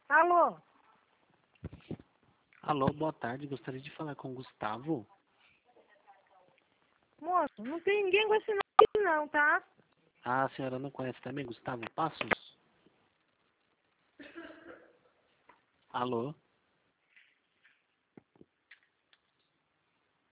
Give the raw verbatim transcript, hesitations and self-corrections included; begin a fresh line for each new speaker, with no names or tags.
Alô?
Alô, boa tarde. Gostaria de falar com o Gustavo.
Moço, não tem ninguém com esse nome aqui não, tá?
Ah, a senhora não conhece também Gustavo Passos? Alô?